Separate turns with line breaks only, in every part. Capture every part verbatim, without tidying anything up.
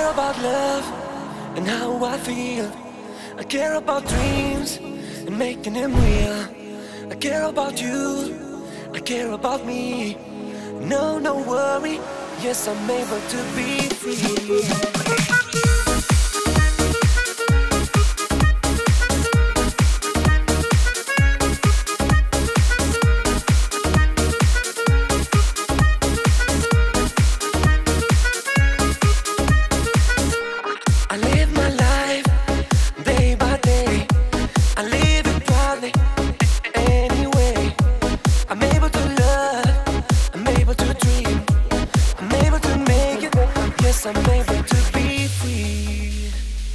care about love and how I feel. I care about dreams and making them real. I care about you, I care about me. No, no worry, yes, I'm able to be free. I'm able to be free.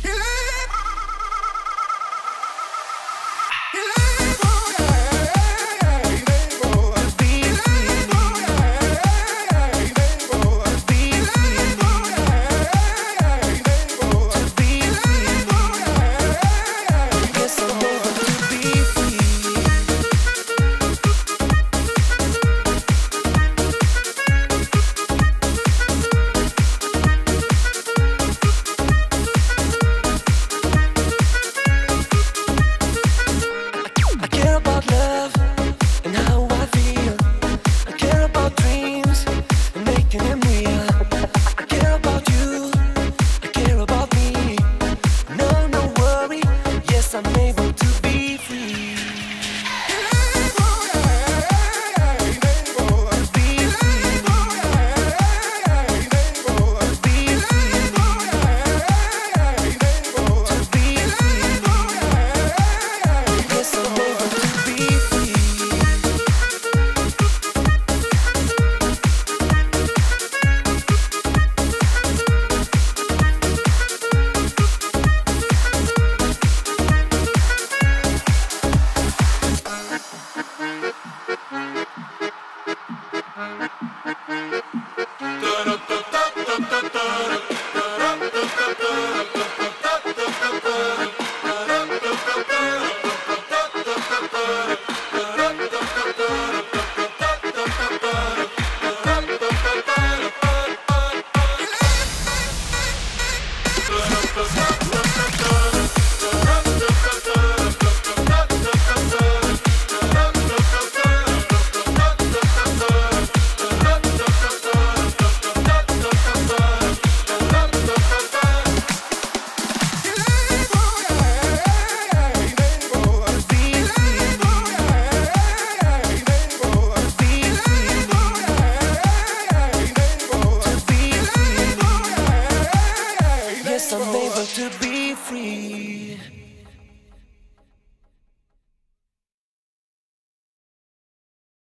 I'm able to be free. I'm able to be free.